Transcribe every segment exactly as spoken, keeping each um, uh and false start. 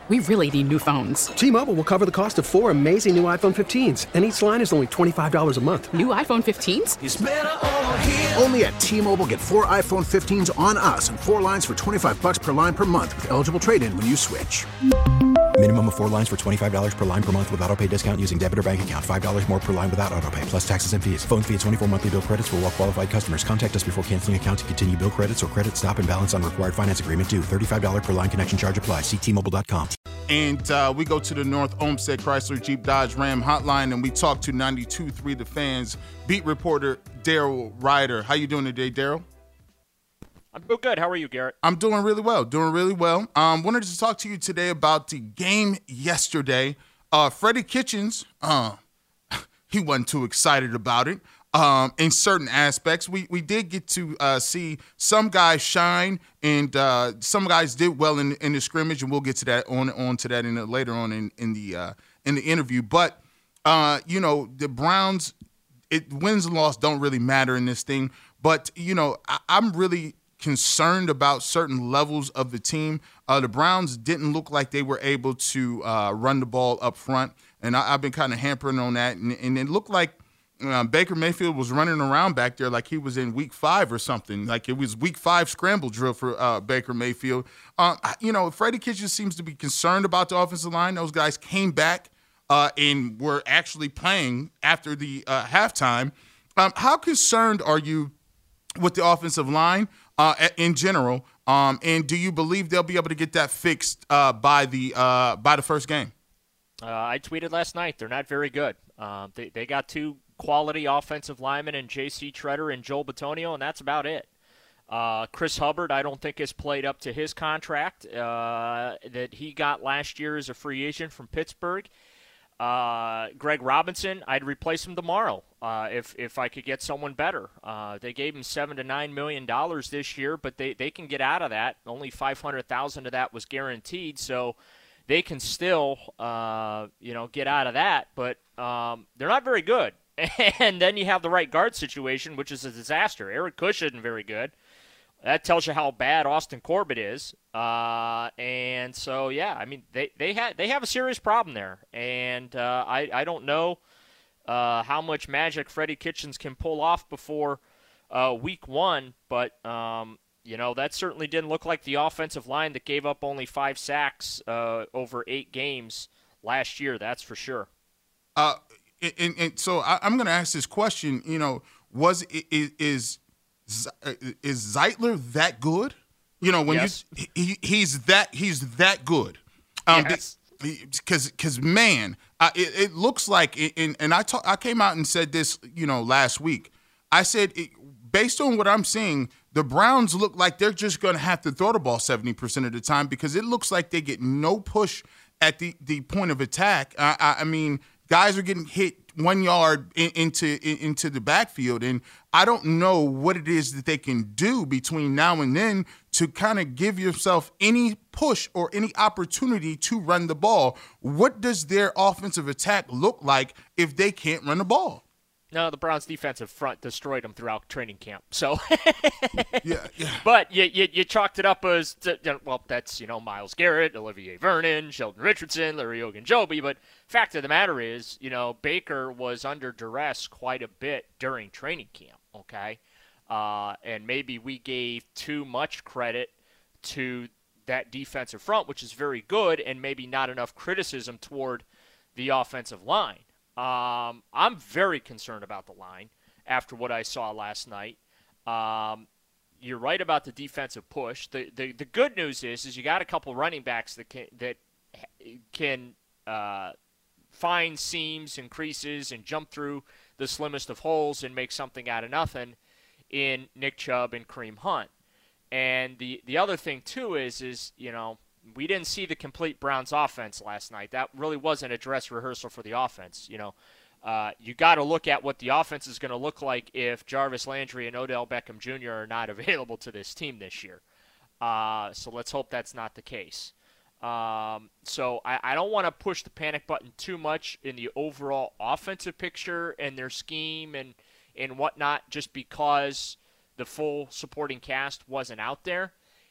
We really need new phones. T-Mobile will cover the cost of four amazing new iPhone fifteens, and each line is only twenty-five dollars a month. New iPhone fifteens? It's better over here. Only at T-Mobile, get four iPhone fifteens on us and four lines for twenty-five dollars per line per month with eligible trade-in when you switch. Minimum of four lines for twenty-five dollars per line per month with autopay discount using debit or bank account. five dollars more per line without autopay, plus taxes and fees. Phone fee at twenty-four monthly bill credits for well-qualified customers. Contact us before canceling account to continue bill credits or credit stop and balance on required finance agreement due. thirty-five dollars per line connection charge applies. See T Mobile dot com. And uh, we go to the North Olmsted Chrysler Jeep Dodge Ram hotline, and we talk to ninety-two point three The Fans beat reporter Daryl Ryder. How you doing today, Daryl? I'm doing good. How are you, Garrett? I'm doing really well, doing really well. Um, wanted to talk to you today about the game yesterday. Uh, Freddie Kitchens, uh, he wasn't too excited about it. Um, in certain aspects, we we did get to uh, see some guys shine, and uh, some guys did well in in the scrimmage, and we'll get to that on on to that in the, later on in in the uh, in the interview. But uh, you know, the Browns, it wins and loss don't really matter in this thing. But you know, I, I'm really concerned about certain levels of the team. Uh, the Browns didn't look like they were able to uh, run the ball up front, and I, I've been kind of hampering on that. And, and it looked like uh, Baker Mayfield was running around back there like he was in week five or something, like it was week five scramble drill for uh, Baker Mayfield. Uh, you know, Freddie Kitchens seems to be concerned about the offensive line. Those guys came back uh, and were actually playing after the uh, halftime. Um, how concerned are you with the offensive line uh, in general, um, and do you believe they'll be able to get that fixed uh, by the uh, by the first game? Uh, I tweeted last night they're not very good. Um, they they got two quality offensive linemen in J C Treader and Joel Bitonio, and that's about it. Uh, Chris Hubbard, I don't think has played up to his contract uh, that he got last year as a free agent from Pittsburgh. Uh, Greg Robinson, I'd replace him tomorrow uh, if if I could get someone better. Uh, they gave him seven to nine million dollars this year, but they, they can get out of that. Only five hundred thousand of that was guaranteed, so they can still uh, you know get out of that. But um, they're not very good. And then you have the right guard situation, which is a disaster. Eric Kush isn't very good. That tells you how bad Austin Corbett is. Uh, and so, yeah, I mean, they they, ha- they have a serious problem there. And uh, I, I don't know uh, how much magic Freddie Kitchens can pull off before uh, week one. But, um, you know, that certainly didn't look like the offensive line that gave up only five sacks uh, over eight games last year. That's for sure. Uh, and, and so I, I'm going to ask this question, you know, was is, is – Is Zeitler that good? You know, when yes. you he, he's that he's that good. Um, yes. Because because man, uh, it, it looks like and and I talk, I came out and said this, you know, last week. I said it, based on what I'm seeing, the Browns look like they're just going to have to throw the ball seventy percent of the time because it looks like they get no push at the the point of attack. I, I, I mean, guys are getting hit one yard in, into in, into the backfield, and I don't know what it is that they can do between now and then to kind of give yourself any push or any opportunity to run the ball. What does their offensive attack look like if they can't run the ball? No, the Browns' defensive front destroyed them throughout training camp. So, yeah, yeah. But you, you you chalked it up as, well, that's, you know, Myles Garrett, Olivier Vernon, Sheldon Richardson, Larry Ogunjobi. But fact of the matter is, you know, Baker was under duress quite a bit during training camp, okay? Uh, and maybe we gave too much credit to that defensive front, which is very good, and maybe not enough criticism toward the offensive line. Um, I'm very concerned about the line after what I saw last night. Um, you're right about the defensive push. The, the the good news is is you got a couple running backs that can that can uh, find seams and creases and jump through the slimmest of holes and make something out of nothing in Nick Chubb and Kareem Hunt. And the the other thing too is is you know. We didn't see the complete Browns offense last night. That really wasn't a dress rehearsal for the offense. You know, uh, you got to look at what the offense is going to look like if Jarvis Landry and Odell Beckham Junior are not available to this team this year. Uh, so let's hope that's not the case. Um, so I, I don't want to push the panic button too much in the overall offensive picture and their scheme and, and whatnot just because the full supporting cast wasn't out there.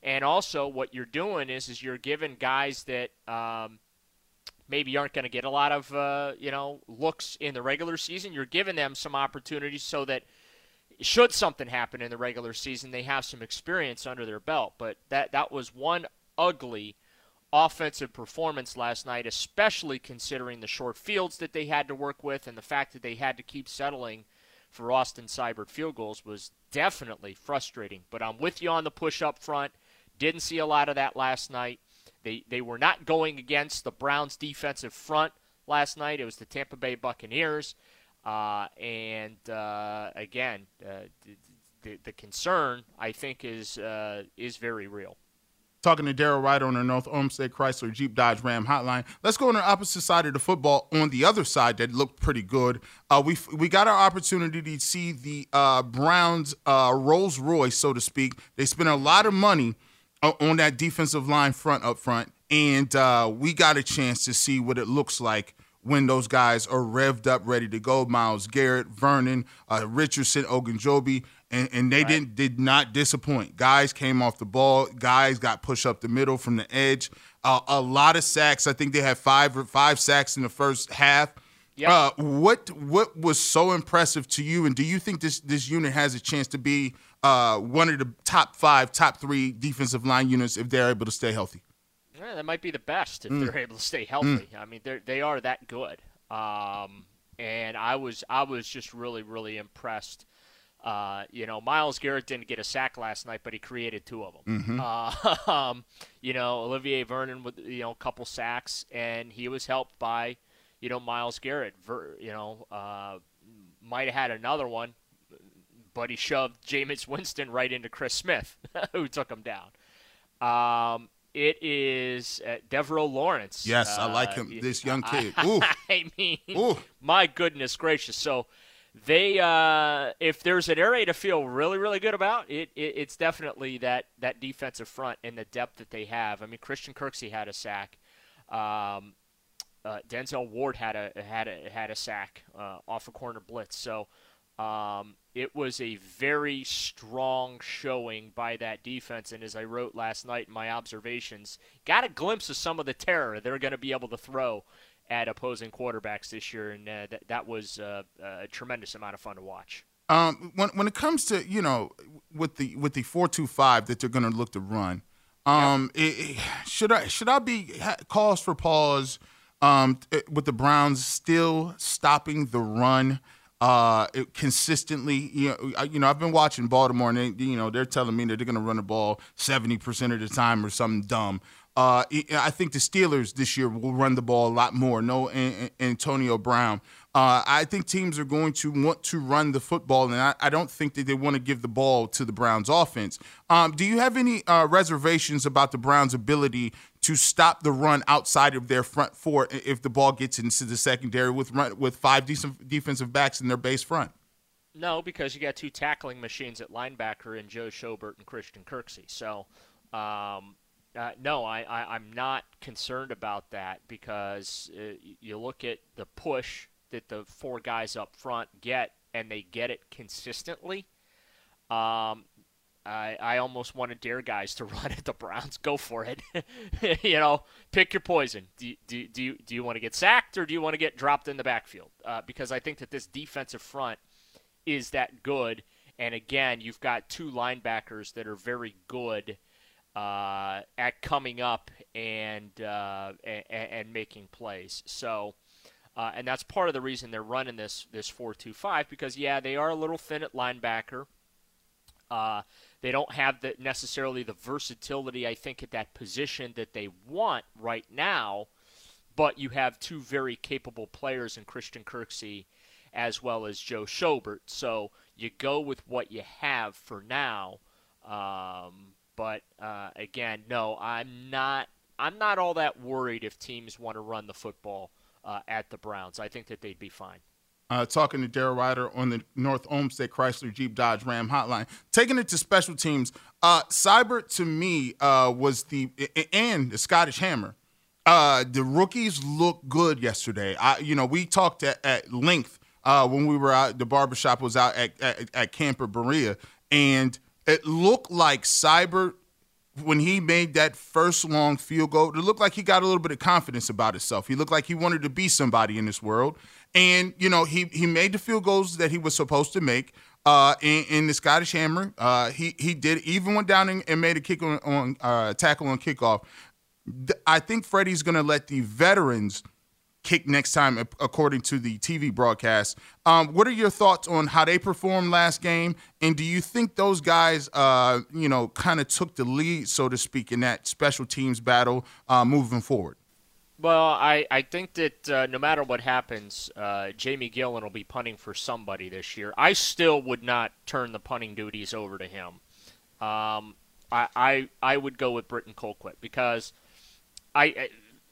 And also what you're doing is is you're giving guys that um, maybe aren't going to get a lot of uh, you know looks in the regular season, you're giving them some opportunities so that should something happen in the regular season, they have some experience under their belt. But that, that was one ugly offensive performance last night, especially considering the short fields that they had to work with and the fact that they had to keep settling for Austin Seibert field goals was definitely frustrating. But I'm with you on the push up front. Didn't see a lot of that last night. They they were not going against the Browns' defensive front last night. It was the Tampa Bay Buccaneers. Uh, and, uh, again, uh, the, the, the concern, I think, is uh, is very real. Talking to Daryl Ryder on the North Olmsted Chrysler Jeep Dodge Ram hotline. Let's go on the opposite side of the football. On the other side, that looked pretty good. Uh, we we got our opportunity to see the uh, Browns uh, Rolls Royce, so to speak. They spent a lot of money on that defensive line front up front, and uh, we got a chance to see what it looks like when those guys are revved up, ready to go. Myles Garrett, Vernon, uh, Richardson, Ogunjobi. And, and they right. didn't did not disappoint. Guys came off the ball. Guys got pushed up the middle from the edge. Uh, a lot of sacks. I think they had five five sacks in the first half. Yep. Uh, what what was so impressive to you? And do you think this this unit has a chance to be uh, one of the top five, top three defensive line units if they're able to stay healthy? Yeah, that might be the best if mm. they're able to stay healthy. Mm. I mean, they they are that good. Um, and I was I was just really really impressed. Uh, you know, Myles Garrett didn't get a sack last night, but he created two of them. Mm-hmm. Uh, um, you know, Olivier Vernon with, you know, a couple sacks, and he was helped by, you know, Myles Garrett. Ver, you know, uh, might have had another one, but he shoved Jameis Winston right into Chris Smith, who took him down. Um, it is uh, Devereaux Lawrence. Yes, uh, I like him, this young kid. Ooh. I mean, Ooh. My goodness gracious. So, They, uh, if there's an area to feel really, really good about, it, it it's definitely that, that defensive front and the depth that they have. I mean, Christian Kirksey had a sack. Um, uh, Denzel Ward had a had a had a sack uh, off a corner blitz. So um, it was a very strong showing by that defense. And as I wrote last night in my observations, got a glimpse of some of the terror they're going to be able to throw at opposing quarterbacks this year, and uh, that that was uh, a tremendous amount of fun to watch. Um, when when it comes to, you know, with the with the four two five that they're going to look to run, um, yep. it, it, should I should I be ha- cause for pause um, with the Browns still stopping the run uh, it, consistently? You know, I, you know, I've been watching Baltimore, and they, you know, they're telling me that they're going to run the ball seventy percent of the time or something dumb. Uh, I think the Steelers this year will run the ball a lot more. No Antonio Brown. Uh, I think teams are going to want to run the football, and I, I don't think that they want to give the ball to the Browns offense. Um, do you have any uh, reservations about the Browns' ability to stop the run outside of their front four if the ball gets into the secondary with run, with five decent defensive backs in their base front? No, because you got two tackling machines at linebacker in Joe Schobert and Christian Kirksey. So, um, Uh, no, I, I, I'm not concerned about that because uh, you look at the push that the four guys up front get, and they get it consistently. Um, I, I almost want to dare guys to run at the Browns. Go for it. You know, pick your poison. Do, do, do, you, do you want to get sacked or do you want to get dropped in the backfield? Uh, because I think that this defensive front is that good. And, again, you've got two linebackers that are very good Uh, at coming up and, uh, and and making plays. So, uh, and that's part of the reason they're running this this four two five because, yeah, they are a little thin at linebacker. Uh, they don't have the necessarily the versatility, I think, at that position that they want right now, but you have two very capable players in Christian Kirksey as well as Joe Schobert. So you go with what you have for now. Um, But uh, again, no, I'm not. I'm not all that worried if teams want to run the football uh, at the Browns. I think that they'd be fine. Uh, talking to Daryl Ryder on the North Olmsted Chrysler Jeep Dodge Ram hotline. Taking it to special teams, uh, Seibert to me uh, was the and the Scottish Hammer. Uh, the rookies looked good yesterday. I, you know, we talked at, at length uh, when we were out. The barbershop was out at at, at Camper Berea, and it looked like Seibert when he made that first long field goal, it looked like he got a little bit of confidence about himself. He looked like he wanted to be somebody in this world. And, you know, he, he made the field goals that he was supposed to make. Uh, in, in the Scottish Hammer, uh, he he did even went down and, and made a kick on, on uh, tackle on kickoff. I think Freddie's going to let the veterans kick next time, according to the T V broadcast. Um, what are your thoughts on how they performed last game, and do you think those guys, uh, you know, kind of took the lead, so to speak, in that special teams battle uh, moving forward? Well, I, I think that uh, no matter what happens, uh, Jamie Gillen will be punting for somebody this year. I still would not turn the punting duties over to him. Um, I, I I would go with Britton Colquitt because I, I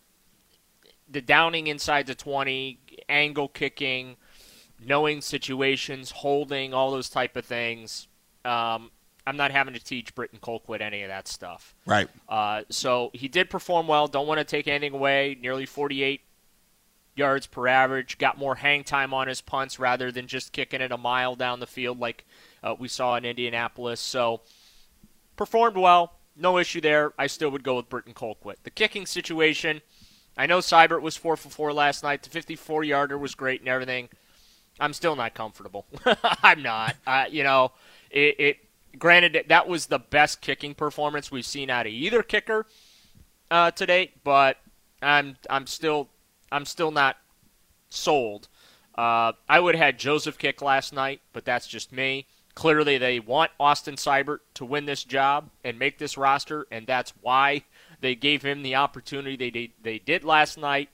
the downing inside the twenty, angle kicking, knowing situations, holding, all those type of things. Um, I'm not having to teach Britton Colquitt any of that stuff. Right. Uh, so he did perform well. Don't want to take anything away. Nearly forty-eight yards per average. Got more hang time on his punts rather than just kicking it a mile down the field like uh, we saw in Indianapolis. So performed well. No issue there. I still would go with Britton Colquitt. The kicking situation, I know Seibert was four for four last night. The fifty-four-yarder was great and everything. I'm still not comfortable. I'm not. Uh, you know, it, it Granted, that was the best kicking performance we've seen out of either kicker uh, to date, but I'm I'm still I'm still not sold. Uh, I would have had Joseph kick last night, but that's just me. Clearly, they want Austin Seibert to win this job and make this roster, and that's why they gave him the opportunity they did, they did last night.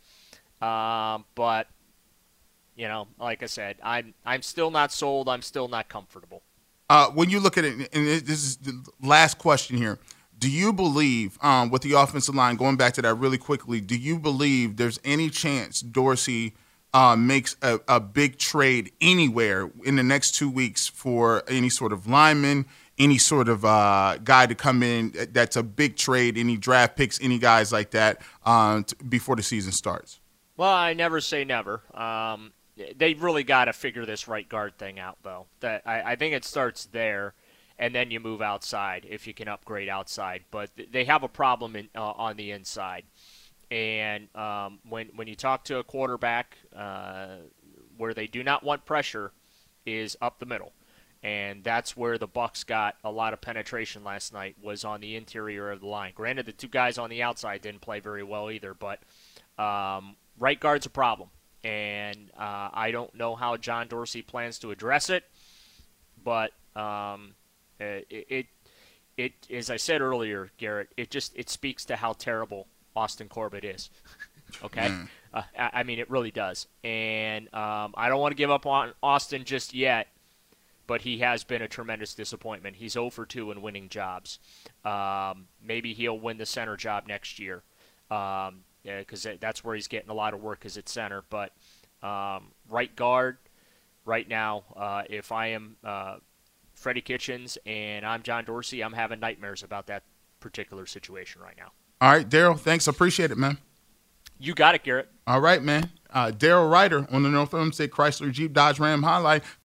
Um, but you know, like I said, I'm I'm still not sold. I'm still not comfortable. Uh, when you look at it, and this is the last question here, do you believe, um, with the offensive line, going back to that really quickly, do you believe there's any chance Dorsey uh, makes a, a big trade anywhere in the next two weeks for any sort of lineman, any sort of uh, guy to come in that's a big trade, any draft picks, any guys like that um, t- before the season starts? Well, I never say never. Um They really got to figure this right guard thing out, though. That I, I think it starts there, and then you move outside if you can upgrade outside. But th- they have a problem in, uh, on the inside. And um, when when you talk to a quarterback, uh, where they do not want pressure is up the middle. And that's where the Bucs got a lot of penetration last night, was on the interior of the line. Granted, the two guys on the outside didn't play very well either, but um, right guard's a problem. And uh, I don't know how John Dorsey plans to address it, but um, it, it, it, as I said earlier, Garrett, it just it speaks to how terrible Austin Corbett is. Okay, mm. uh, I, I mean it really does, and um, I don't want to give up on Austin just yet, but he has been a tremendous disappointment. He's zero for two in winning jobs. Um, maybe he'll win the center job next year. Um, Yeah, because that's where he's getting a lot of work is at center. But um, right guard, right now, uh, if I am uh, Freddie Kitchens and I'm John Dorsey, I'm having nightmares about that particular situation right now. All right, Daryl, thanks. Appreciate it, man. You got it, Garrett. All right, man. Uh, Daryl Ryder on the North Olmsted Chrysler Jeep Dodge Ram Highlight.